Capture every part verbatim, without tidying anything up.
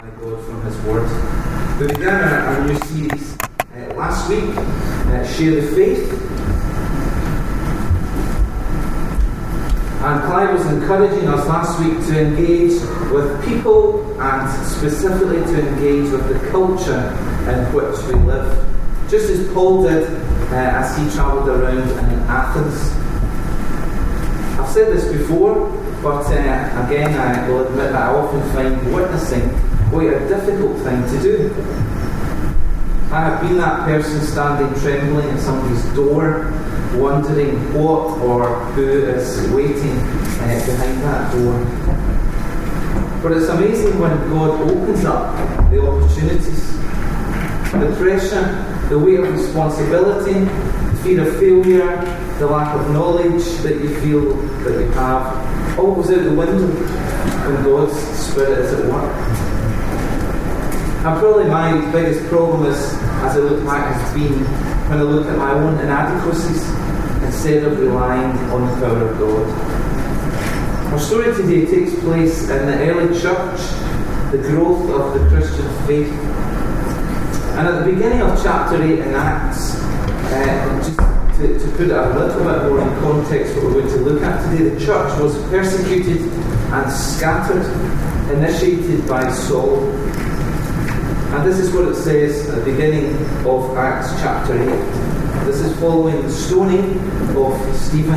by God from His Word. We began our, our new series uh, last week, uh, Share the Faith. And Clive was encouraging us last week to engage with people and specifically to engage with the culture in which we live. Just as Paul did uh, as he travelled around in Athens. I've said this before, but uh, again I will admit that I often find witnessing quite a difficult thing to do. I have been that person standing trembling at somebody's door, wondering what or who is waiting uh, behind that door. But it's amazing when God opens up the opportunities. The pressure, the weight of responsibility, the fear of failure, the lack of knowledge that you feel that you have, all goes out the window when God's Spirit is at work. And probably my biggest problem is, as I look back, has been when I look at my own inadequacies instead of relying on the power of God. Our story today takes place in the early church, the growth of the Christian faith. And at the beginning of chapter eight in Acts, uh, just to, to put it a little bit more in context what we're going to look at today, the church was persecuted and scattered, initiated by Saul. And this is what it says at the beginning of Acts chapter eight. This is following the stoning of Stephen.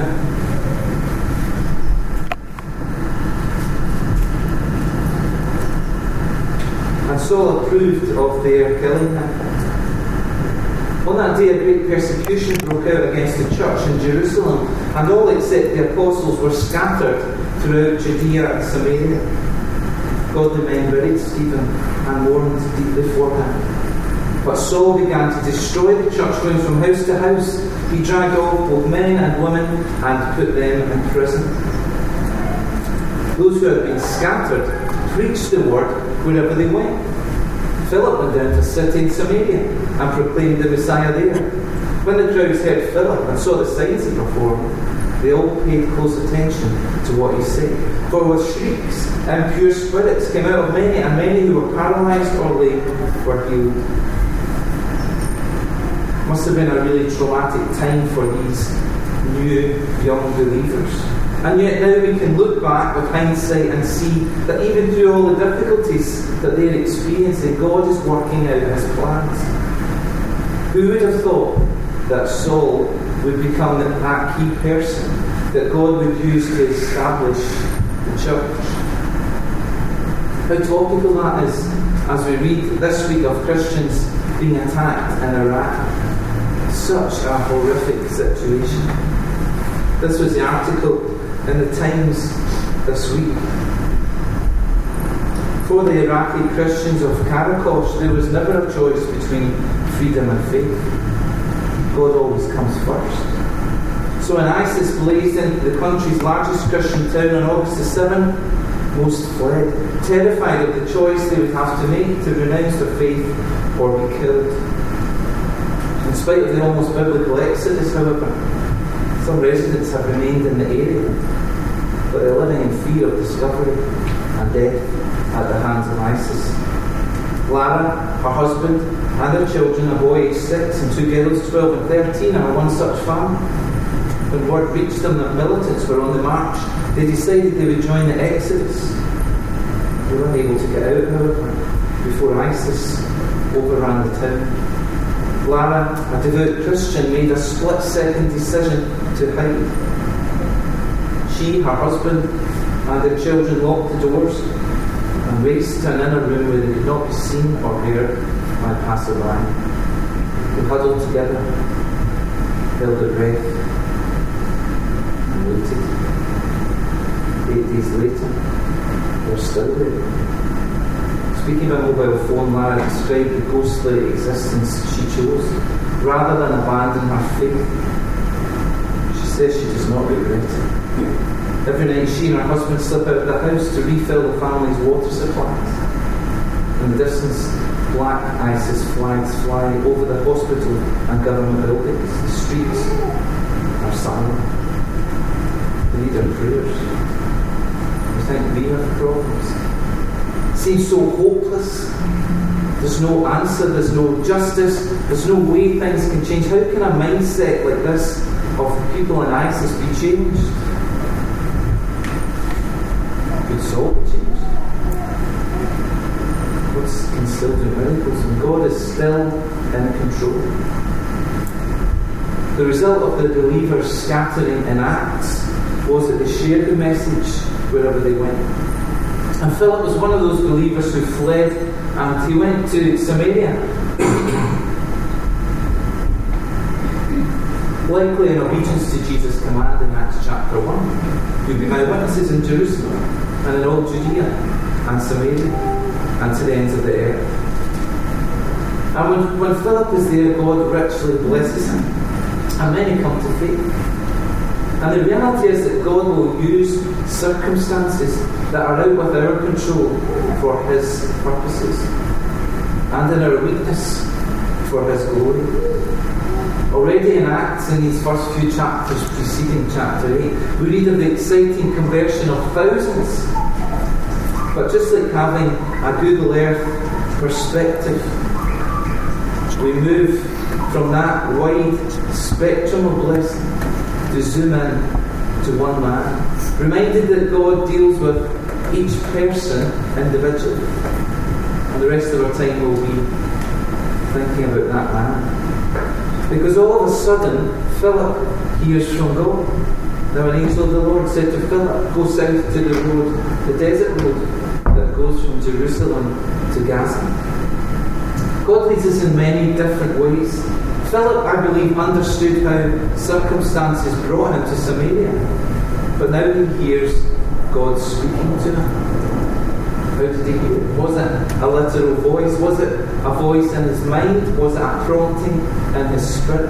And Saul approved of their killing him. On that day, a great persecution broke out against the church in Jerusalem, and all except the apostles were scattered throughout Judea and Samaria. Godly men buried Stephen and mourned deeply for him. But Saul began to destroy the church, going from house to house. He dragged off both men and women and put them in prison. Those who had been scattered preached the word wherever they went. Philip went down to a city in Samaria and proclaimed the Messiah there. When the crowds heard Philip and saw the signs he performed, they all paid close attention to what he said. For with shrieks, impure spirits came out of many, and many who were paralysed or lame were healed. It must have been a really traumatic time for these new young believers. And yet now we can look back with hindsight and see that even through all the difficulties that they're experiencing, God is working out His plans. Who would have thought that Saul would become that key person that God would use to establish the church? How topical that is as we read this week of Christians being attacked in Iraq. Such a horrific situation. This was the article in the Times this week. For the Iraqi Christians of Karakosh, there was never a choice between freedom and faith. God always comes first. So when ISIS blazed into the country's largest Christian town on August the seventh, most fled, terrified of the choice they would have to make to renounce their faith or be killed. In spite of the almost biblical exodus, however, some residents have remained in the area, but they're living in fear of discovery and death at the hands of ISIS. Lara, her husband, and their children, a boy aged six and two girls, twelve and thirteen, are one such family. When word reached them that militants were on the march, they decided they would join the exodus. They were unable to get out, however, before ISIS overran the town. Lara, a devout Christian, made a split-second decision to hide. She, her husband, and their children locked the doors and raced to an inner room where they could not be seen or heard by passerby. They huddled together, held their breath, and waited. Eight days later, they're still there. Speaking of a mobile phone, Lara described the ghostly existence she chose, rather than abandon her faith. She says she does not regret it. Every night she and her husband slip out of the house to refill the family's water supplies. In the distance, black ISIS flags fly over the hospital and government buildings. The streets are silent. They need our prayers. We think we have problems. seems so hopeless. There's no answer, there's no justice, there's no way things can change. How can a mindset like this of the people in ISIS be changed? Could Saul be changed? God can still do miracles, and God is still in control. The result of the believers scattering in Acts was that they shared the message wherever they went. And Philip was one of those believers who fled, and he went to Samaria. Likely in obedience to Jesus' command in Acts chapter one. You'll be my witnesses in Jerusalem, and in all Judea, and Samaria, and to the ends of the earth. And when, when Philip is there, God richly blesses him, and many come to faith. And the reality is that God will use circumstances that are out with our control for His purposes, and in our weakness for His glory. Already in Acts, in these first few chapters preceding chapter eight, we read of the exciting conversion of thousands. But just like having a Google Earth perspective, we move from that wide spectrum of blessing to zoom in to one man, reminded that God deals with each person individually. And the rest of our time will be thinking about that man. Because all of a sudden, Philip hears from God. Now an angel of the Lord said to Philip, go south to the road, the desert road that goes from Jerusalem to Gaza. God leads us in many different ways. Philip, I believe, understood how circumstances brought him to Samaria. But now he hears God speaking to him. How did he hear it? Was it a literal voice? Was it a voice in his mind? Was it a prompting in his spirit?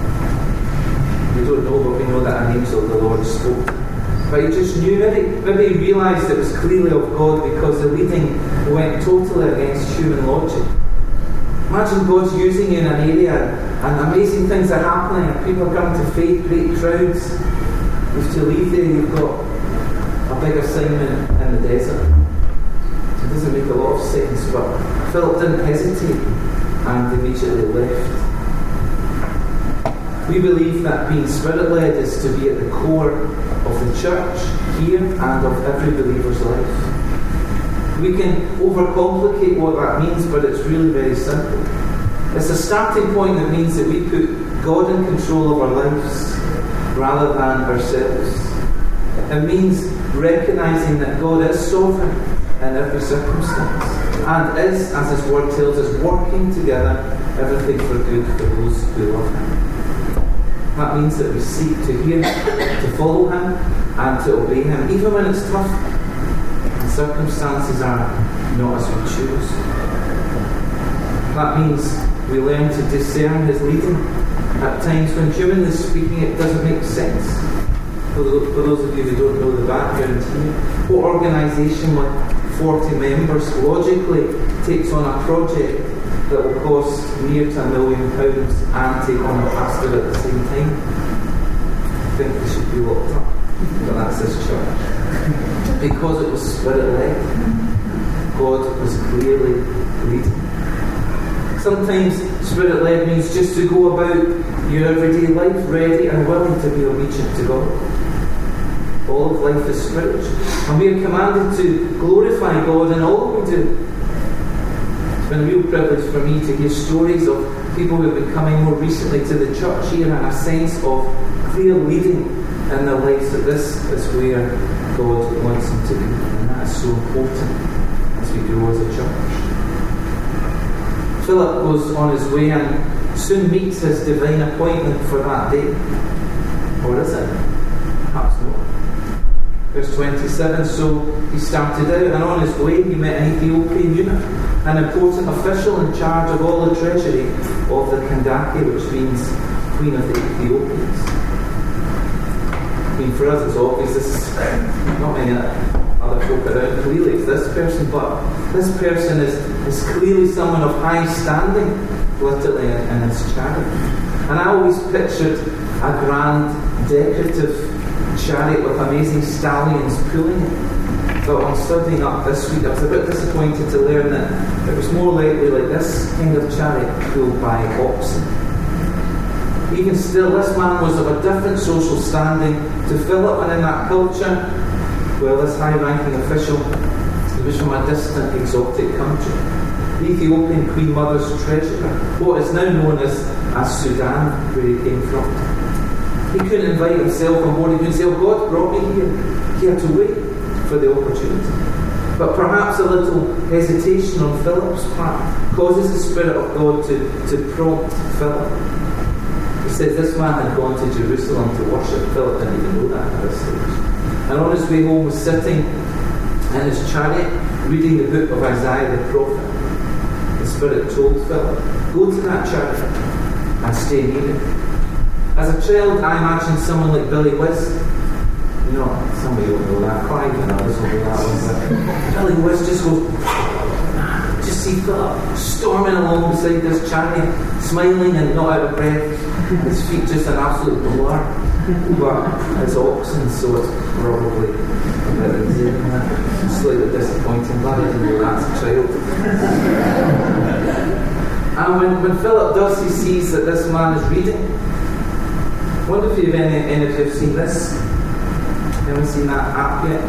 We don't know, but we know that an angel of the Lord spoke. But he just knew, maybe, maybe he realised it was clearly of God because the leading went totally against human logic. Imagine God's using you in an area and amazing things are happening and people are coming to faith, great crowds. You have to leave there, you've got a big assignment in the desert. It doesn't make a lot of sense, but Philip didn't hesitate and immediately left. We believe that being Spirit-led is to be at the core of the church here and of every believer's life. We can overcomplicate what that means, but it's really very simple. It's a starting point that means that we put God in control of our lives rather than ourselves. It means recognising that God is sovereign in every circumstance and is, as His Word tells us, working together everything for good for those who love Him. That means that we seek to hear, to follow Him and to obey Him, even when it's tough and circumstances are not as we choose. That means we learn to discern His leading at times when, humanly speaking, it doesn't make sense. For those, for those of you who don't know the background here, what organisation with forty members logically takes on a project that will cost near to a million pounds and take on a pastor at the same time? I think they should be locked up, but that's this church. Because it was Spirit-led, God was clearly leading. Sometimes Spirit-led means just to go about your everyday life ready and willing to be obedient to God. All of life is spiritual, and we are commanded to glorify God in all we do. It's been a real privilege for me to hear stories of people who have been coming more recently to the church here and a sense of clear leading in their lives, that this is where God wants them to be, and that is so important as we grow as a church. Philip goes on his way and soon meets his divine appointment for that day. Or is it? Perhaps not. Verse twenty-seven, so he started out, and on his way he met an Ethiopian eunuch, an important official in charge of all the treasury of the Kandake, which means Queen of the Ethiopians. I mean, for us it's obvious, this is not many other folk around, clearly it's this person, but this person is, is clearly someone of high standing, literally, in, in his chariot. And I always pictured a grand, decorative chariot with amazing stallions pulling it. but on studying up this week, I was a bit disappointed to learn that it was more likely like this kind of chariot pulled by oxen. Even still, this man was of a different social standing to Philip, and in that culture, well, this high-ranking official, he was from a distant, exotic country. The Ethiopian Queen Mother's treasurer, what is now known as, as Sudan, where he came from. He couldn't invite himself on board. He couldn't say, oh, God brought me here. He had to wait for the opportunity. But perhaps a little hesitation on Philip's part causes the Spirit of God to, to prompt Philip. He says this man had gone to Jerusalem to worship. Philip didn't even know that at this stage. And on his way home was sitting in his chariot reading the book of Isaiah the prophet. The Spirit told Philip, go to that chariot and stay near it. As a child, I imagined someone like Billy Whiz. You know, somebody will know that. Clive and others will know that one. Billy Whiz just goes, just see Philip storming along beside this chariot, smiling and not out of breath. His feet just an absolute blur. But it's oxen, so it's probably a bit easier than that. Slightly disappointing. Glad I didn't know that as a child. And when, when Philip does, he sees that this man is reading. I wonder if you've any, any of you have seen this. Haven't seen that app yet?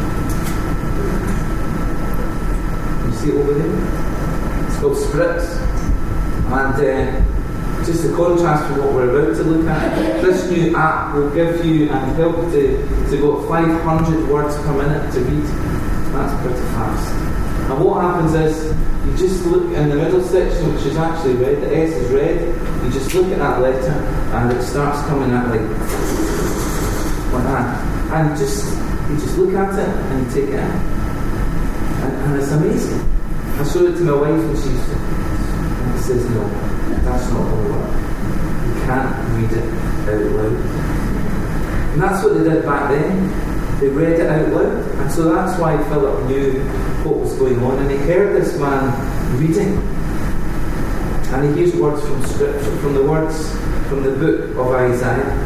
You see it over there? It's called Spritz. And uh, just a contrast from what we're about to look at, this new app will give you and help you to, to go five hundred words per minute to read. That's pretty fast. And what happens is, you just look in the middle section, which is actually red, the S is red, you just look at that letter and it starts coming out like, like that. And just you just look at it and you take it in. And, and it's amazing. I showed it to my wife and she and she says, no, that's not going to work. You can't read it out loud. And that's what they did back then. They read it out loud. And so that's why Philip knew what was going on. And he heard this man reading. And he used words from Scripture, from the words from the book of Isaiah.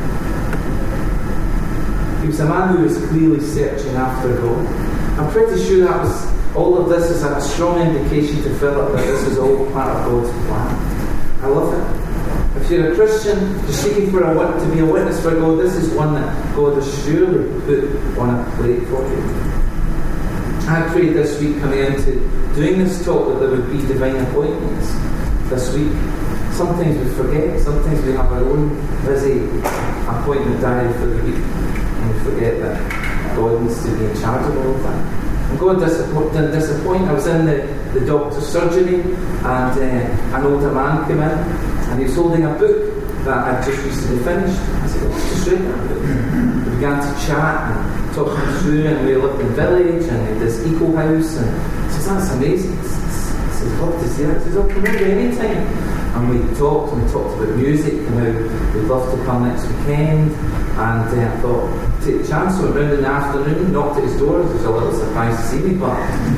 He was a man who was clearly searching after God. I'm pretty sure that was all of this is a strong indication to Philip that this is all part of God's plan. I love it. If you're a Christian, you're seeking for a wit- to be a witness for God, this is one that God has surely put on a plate for you. I prayed this week coming into doing this talk that there would be divine appointments this week. Sometimes we forget, sometimes we have our own busy appointment diary for the week. And we forget that God needs to be in charge of all of that. And God disappoint, didn't disappoint. I was in the, the doctor's surgery and uh, an older man came in and he was holding a book that I'd just recently finished. I said, oh, just read that book. We began to chat and talk him through, and we lived in the village and in this eco house, and he says, that's amazing. I said, love to see that. He says, oh, come over any time. And we talked and we talked about music and how we'd love to come next weekend. And uh, I thought, take a chance. So I went round in the afternoon, knocked at his door. He was a little surprised to see me, but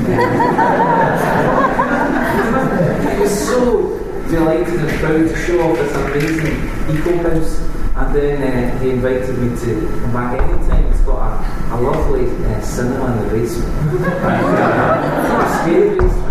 he was so delighted and proud to show off this amazing eco house. And then uh, he invited me to come back anytime. It's got a, a lovely uh, cinema in the basement. Not a scary basement.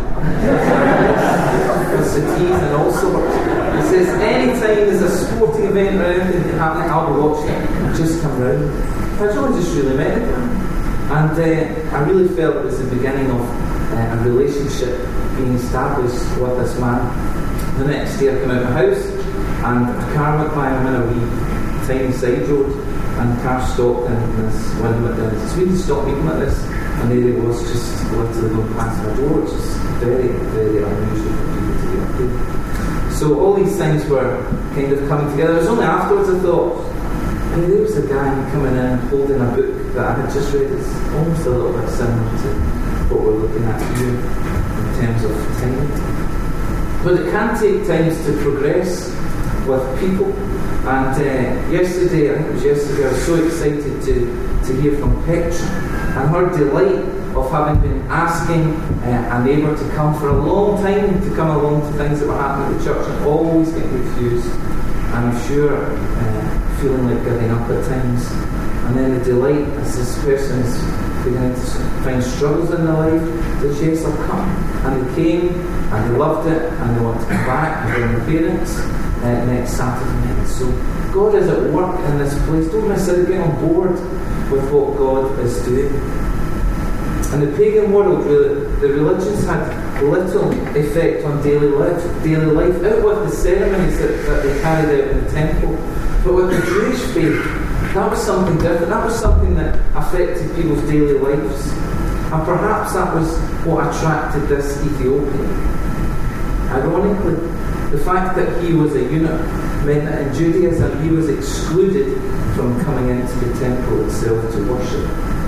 With settees and all sorts. He says, anytime there's a sporting event or anything happening, I'll be watching it. Just come round. I really just really met him. And uh, I really felt it was the beginning of uh, a relationship being established with this man. The next day I came out of the house and a car went by. I'm in a wee tiny side road and the car stopped in this window at the so we could stop meeting like this, and there it was, just literally going past my door, which is very, very unusual for people to get up to. So all these things were kind of coming together. It was only afterwards I thought, hey, there was a guy coming in holding a book that I had just read. It's almost a little bit similar to what we're looking at here in terms of time. But it can take times to progress with people. And uh, yesterday, I think it was yesterday, I was so excited to, to hear from Petra and her delight of having been asking uh, a neighbour to come for a long time, to come along to things that were happening at the church, and always get refused. And I'm sure uh, feeling like giving up at times. And then the delight as this person is beginning to find struggles in their life, that yes, I'll come. And they came, and they loved it, and they want to come back and join their parents uh, next Saturday night. So God is at work in this place. Don't miss out, get on board with what God is doing. In the pagan world, the, the religions had little effect on daily life, daily life, out with the ceremonies that, that they carried out in the temple. But with the Jewish faith, that was something different. That was something that affected people's daily lives. And perhaps that was what attracted this Ethiopian. Ironically, the fact that he was a eunuch meant that in Judaism he was excluded from coming into the temple itself to worship.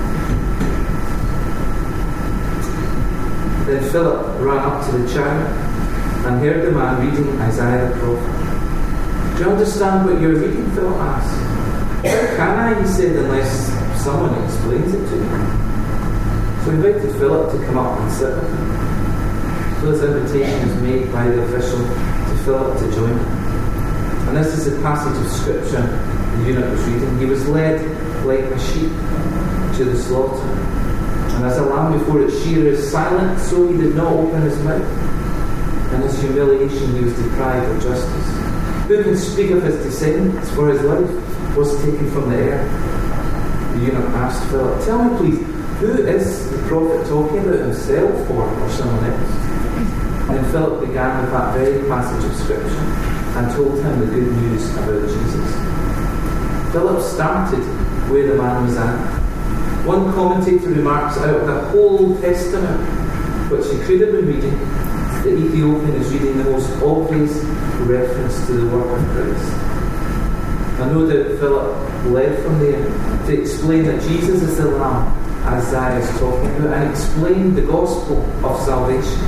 Then Philip ran up to the chariot and heard the man reading Isaiah the prophet. Do you understand what you're reading? Philip asked. How can I, he said, unless someone explains it to me? So he invited Philip to come up and sit with him. So this invitation is made by the official to Philip to join him. And this is a passage of scripture the eunuch was reading. He was led like a sheep to the slaughter. And as a lamb before its shearer is silent, so he did not open his mouth. In his humiliation he was deprived of justice. Who can speak of his descendants? For his life was taken from the earth. The eunuch asked Philip, tell me please, who is the prophet talking about, himself or, or someone else? And Philip began with that very passage of scripture and told him the good news about Jesus. Philip started where the man was at. One commentator remarks, out of the whole Old Testament, which he could have been reading, the Ethiopian is reading the most obvious reference to the work of Christ. And no doubt Philip led from there to explain that Jesus is the Lamb Isaiah is talking about and explain the gospel of salvation.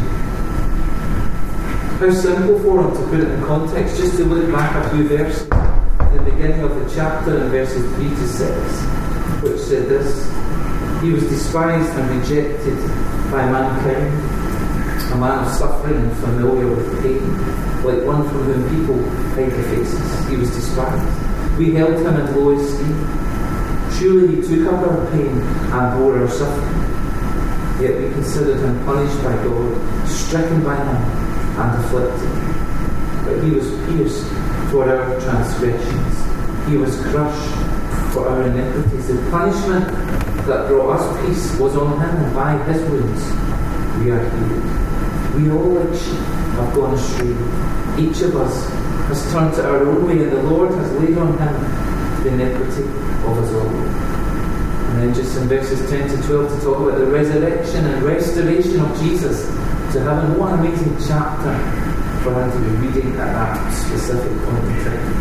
How simple for him to put it in context, just to look back a few verses at the beginning of the chapter in verses three to six, which said this: he was despised and rejected by mankind, a man of suffering and familiar with pain, like one from whom people hide their faces. He was despised. We held him in low esteem. Surely he took up our pain and bore our suffering. Yet we considered him punished by God, stricken by him and afflicted. But he was pierced for our transgressions. He was crushed for our iniquities. The punishment that brought us peace was on him, and by his wounds we are healed. We all like sheep have gone astray. Each of us has turned to our own way, and the Lord has laid on him the iniquity of us all. And then just in verses ten to twelve to talk about the resurrection and restoration of Jesus to heaven. What an amazing chapter for him to be reading at that specific point in time.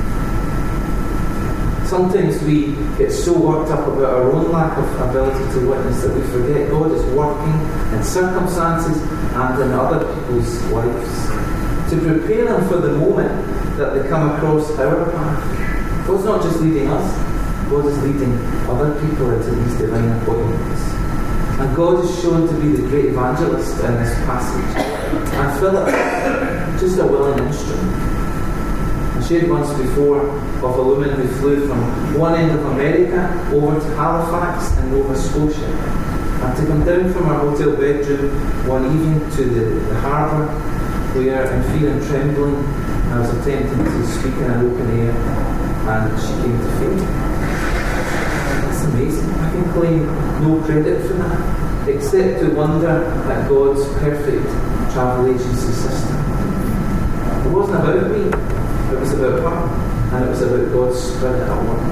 Sometimes we get so worked up about our own lack of ability to witness that we forget God is working in circumstances and in other people's lives to prepare them for the moment that they come across our path. God's not just leading us, God is leading other people into these divine appointments. And God is shown to be the great evangelist in this passage. And Philip, just a willing instrument. I shared once before of a woman who flew from one end of America over to Halifax in Nova Scotia. And to come down from her hotel bedroom one evening to the, the harbour, where in fear and trembling I was attempting to speak in an open air, and she came to faith. That's amazing. I can claim no credit for that, except to wonder at God's perfect travel agency system. It wasn't about me, it was about her, and it was about God's Spirit at work.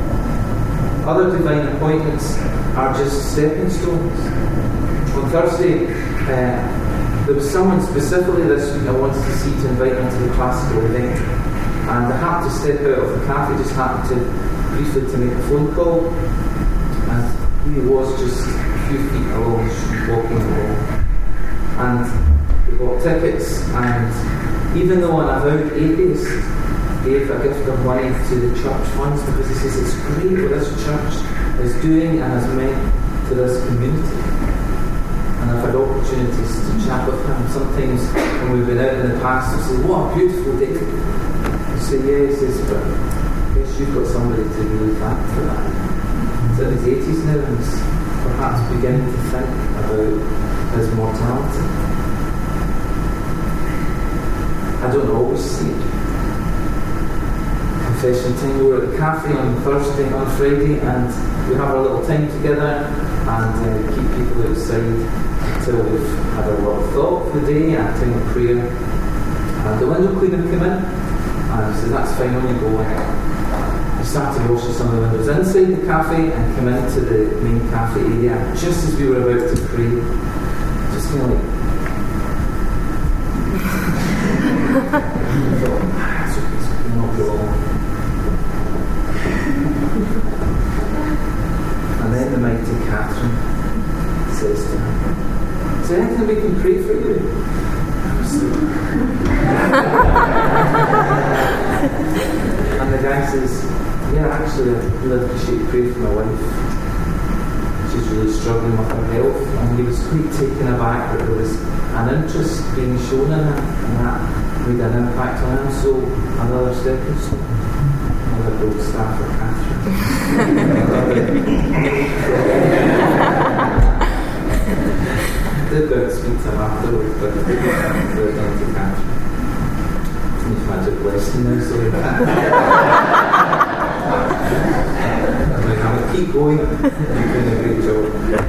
Other divine appointments are just stepping stones. On Thursday, uh, there was someone specifically this week I wanted to see to invite into the classical event, and I happened to step out of the cafe, just happened to briefly to make a phone call, and he was just a few feet along the street walking along, and we bought tickets, and even though an avowed atheist gave a gift of money to the church funds because he says it's great what this church is doing and has meant to this community. And I've had opportunities to chat with him. Sometimes when we've been out in the past, I say, what a beautiful day. I say, yeah, he says, but I guess you've got somebody to really thank for that. He's in his eighties now, and he's perhaps beginning to think about his mortality. I don't always see it. Confession time, we were at the cafe on Thursday, on Friday, and we have our little time together and uh, keep people outside until we've had a lot of thought for the day and time of prayer. And the window cleaner came in and he said, that's fine, on you go ahead. We started washing some of the windows inside the cafe and came into the main cafe area. Just as we were about to pray, just kind of like, I thought, ah, it's okay, it's okay, not go long. And then the mighty Catherine says to him, is there anything we can pray for you? I was like, and the guy says, yeah, actually I'd really appreciate you praying for my wife. She's really struggling with her health. And he was quite taken aback that there was an interest being shown in him, and that made an impact on him. So another stepping stone. Another gold star for Catherine. I did go and speak to him afterwards, but I did down to Catherine. It's magic blessing now, so I'm going to keep going. You're doing a great job.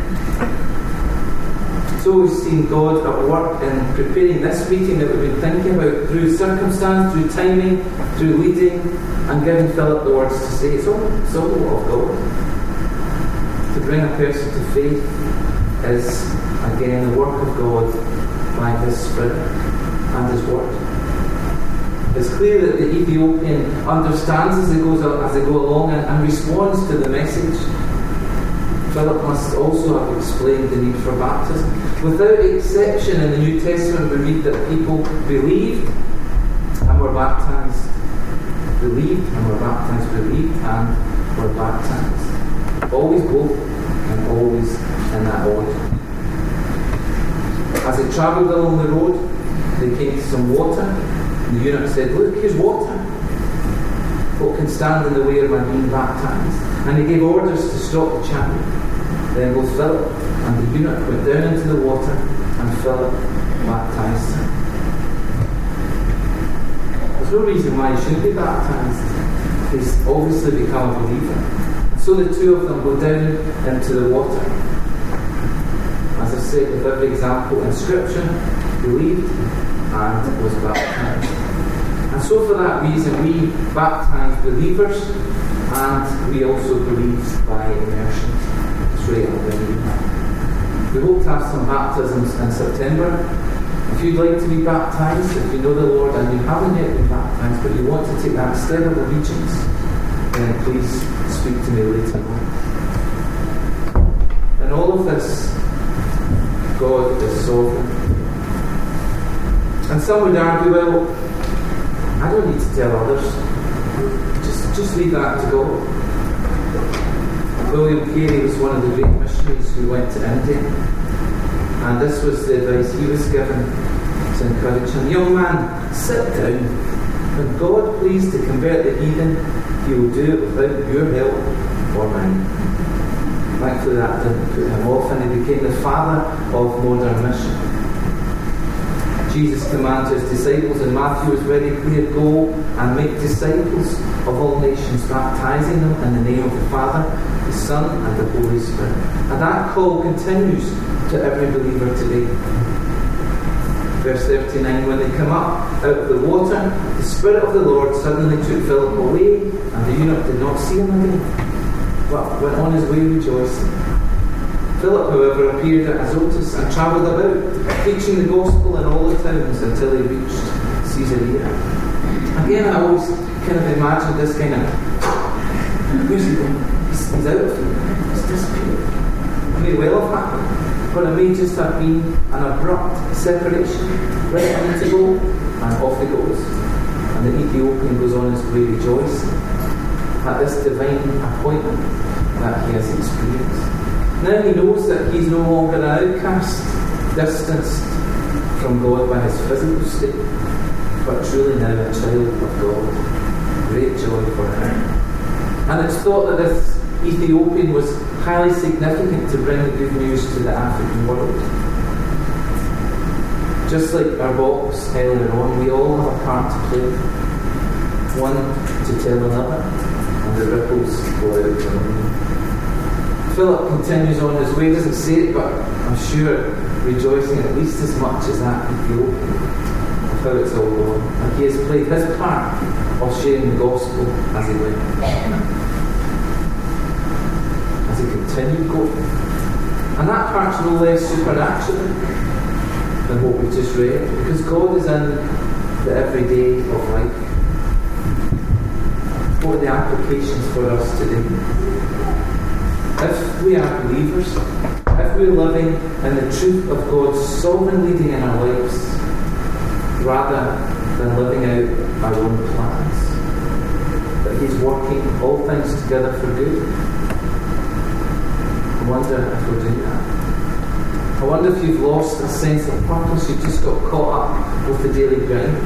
So we've seen God at work in preparing this meeting that we've been thinking about through circumstance, through timing, through leading, and giving Philip the words to say. It's all, it's all the will of God. To bring a person to faith is, again, the work of God by His Spirit and His Word. It's clear that the Ethiopian understands as they, goes, as they go along and, and responds to the message. Philip must also have explained the need for baptism. Without exception in the New Testament we read that people believed and were baptized. Believed and were baptized. Believed and were baptized. Always both and always in that order. As they travelled along the road, they came to some water. The eunuch said, look, here's water. What can stand in the way of my being baptized? And he gave orders to stop the chariot. Then both Philip and the eunuch went down into the water, and Philip baptized him. There's no reason why he shouldn't be baptized. He's obviously become a believer. And so the two of them go down into the water. As I said, with every example in Scripture, believed and was baptized. And so for that reason we baptize believers and we also believe by immersion. It's right up. We hope to have some baptisms in September. If you'd like to be baptized, if you know the Lord and you haven't yet been baptized but you want to take that step of allegiance, then please speak to me later on. In all of this, God is sovereign. And some would argue, well, I don't need to tell others. Just, just leave that to God. William Carey was one of the great missionaries who went to India. And this was the advice he was given to encourage him. Young man, sit down. When God pleased to convert the heathen, He will do it without your help or mine. Thankfully that didn't put him off, and he became the father of modern mission. Jesus commanded His disciples in Matthew was very clear, go and make disciples of all nations, baptizing them in the name of the Father, the Son and the Holy Spirit. And that call continues to every believer today. Verse thirty-nine, when they come up out of the water, the Spirit of the Lord suddenly took Philip away, and the eunuch did not see him again, but went on his way rejoicing. Philip, however, appeared at Azotus and travelled about, preaching the gospel in all the towns until he reached Caesarea. Again, I always kind of imagined this kind of, where's he going? He's, he's out of here. He's disappeared. It may well have happened, but it may just have been an abrupt separation. Right, I need to go, and off he goes. And the Ethiopian goes on his way rejoicing at this divine appointment that he has experienced. Now he knows that he's no longer an outcast, distanced from God by his physical state, but truly now a child of God. Great joy for him. And it's thought that this Ethiopian was highly significant to bring the good news to the African world. Just like our box earlier on, we all have a part to play. One to tell another, and the ripples go out from me. Philip continues on his way, doesn't say it, but I'm sure rejoicing at least as much as that Ethiopian of how it's all going. And he has played his part of sharing the gospel as he went. As he continued going. And that part's no less supernatural than what we just read, because God is in the everyday of life. What are the applications for us today? If we are believers, if we're living in the truth of God's sovereign leading in our lives, rather than living out our own plans, that He's working all things together for good, I wonder if we're doing that. I wonder if you've lost a sense of purpose, you just got caught up with the daily grind.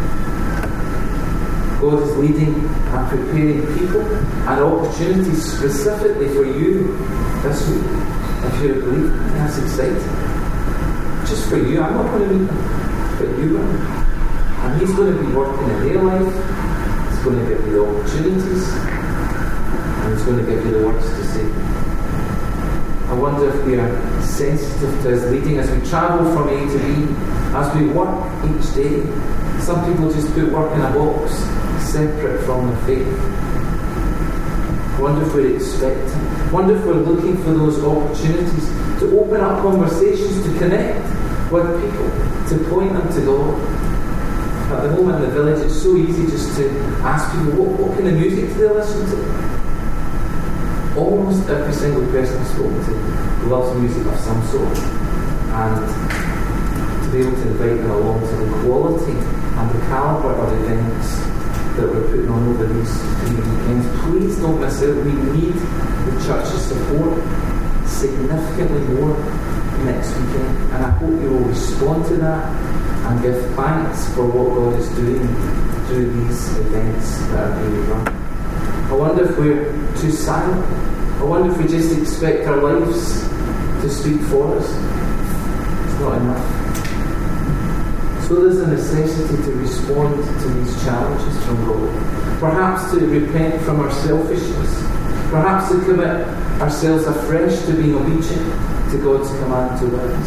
God is leading and preparing people and opportunities specifically for you this week. If you're a believer, that's exciting. Just for you, I'm not going to read them, but you will. And He's going to be working in their life, He's going to give you the opportunities, and He's going to give you the words to say. I wonder if we are sensitive to His leading as we travel from A to B, as we work each day. Some people just put work in a box, separate from their faith. I wonder if we're expecting. I wonder if we're looking for those opportunities to open up conversations, to connect with people, to point them to God. At the moment in the village, it's so easy just to ask people, what, what kind of music do they listen to? Almost every single person I've spoken to loves music of some sort. And to be able to invite them along to the quality and the calibre of events that we're putting on over these three weekends, please don't miss out. We need the church's support significantly more next weekend. And I hope you will respond to that and give thanks for what God is doing through these events that are being run. I wonder if we're too silent. I wonder if we just expect our lives to speak for us. It's not enough. So there's a necessity to respond to these challenges from God. Perhaps to repent from our selfishness. Perhaps to commit ourselves afresh to being obedient to God's command to witness.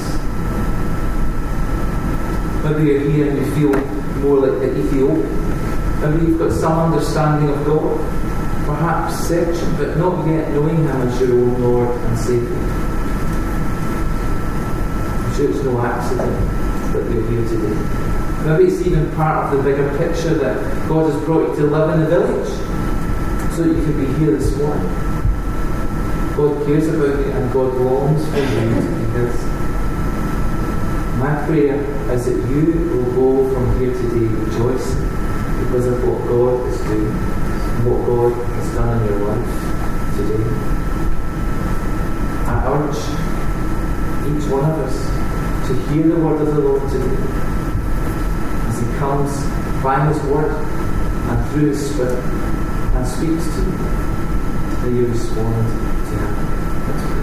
Maybe you're here and you feel more like the Ethiopian. Maybe you've got some understanding of God. Perhaps searching, but not yet knowing Him as your own Lord and Saviour. I'm sure it's no accident that you're here today. Maybe it's even part of the bigger picture that God has brought you to live in the village, so that you can be here this morning. God cares about you and God longs for you to be His. My prayer is that you will go from here today rejoicing because of what God is doing and what God has done in your life today. I urge each one of us to hear the word of the Lord today as He comes by His word and through His Spirit and speaks to you. May you respond to Him. Let's pray.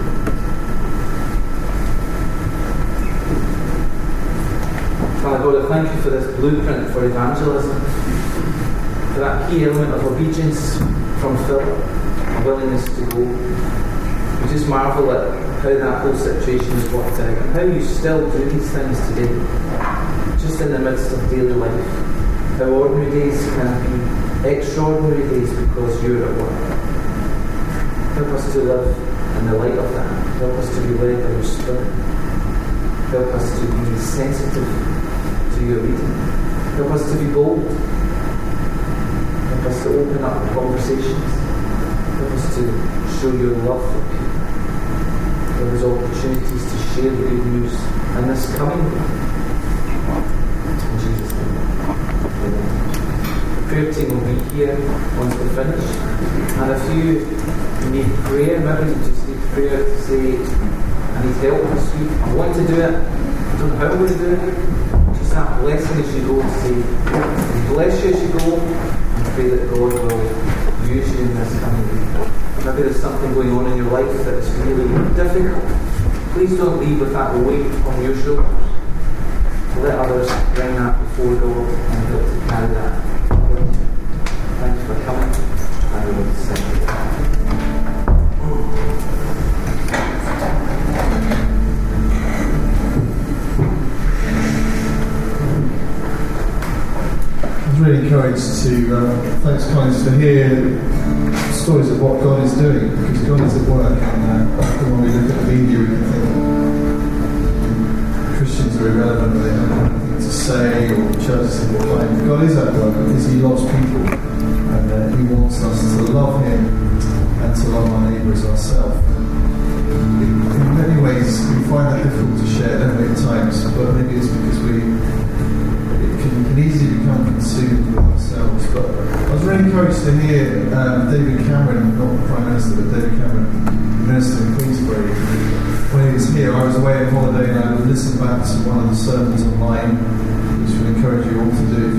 Father God, I thank you for this blueprint for evangelism, for that key element of obedience from Philip, a willingness to go. We just marvel at how that whole situation has worked out and how you still do these things today, just in the midst of daily life. How ordinary days can be extraordinary days because you're at work. Help us to live in the light of that. Help us to be led by your Spirit. Help us to be sensitive to your leading. Help us to be bold. Help us to open up conversations. Help us to show your love for people. Give us opportunities to share the good news in this coming week. In Jesus' name. Amen. The prayer team will be here once we finish. And if you need prayer, maybe you just need prayer to say, I need help this week. I want to do it. I don't know how I'm going to do it. Just that blessing as you go to say, bless you as you go, and pray that God will use you in this coming week. Maybe there's something going on in your life that's really difficult. Please don't leave with that weight on your shoulders. Let others bring that before God and help to carry that. Thanks for coming. I will sing. I was really encouraged to, uh, thanks guys, to hear stories of what God is doing, because God is at work, and uh, often when we look at the media we can think Christians are irrelevant, they don't have anything to say, or churches are declining. God is at work because He loves people, and uh, He wants us to love Him and to love our neighbour as ourselves. In, in many ways we find that difficult to share, don't we, at times, but maybe it's because we Can, can easily become consumed with ourselves. But I was really encouraged to hear um, David Cameron, not the Prime Minister, but David Cameron, the Minister in Queensbury. When he was here, I was away on holiday and I listened back to one of the sermons online, which would encourage you all to do if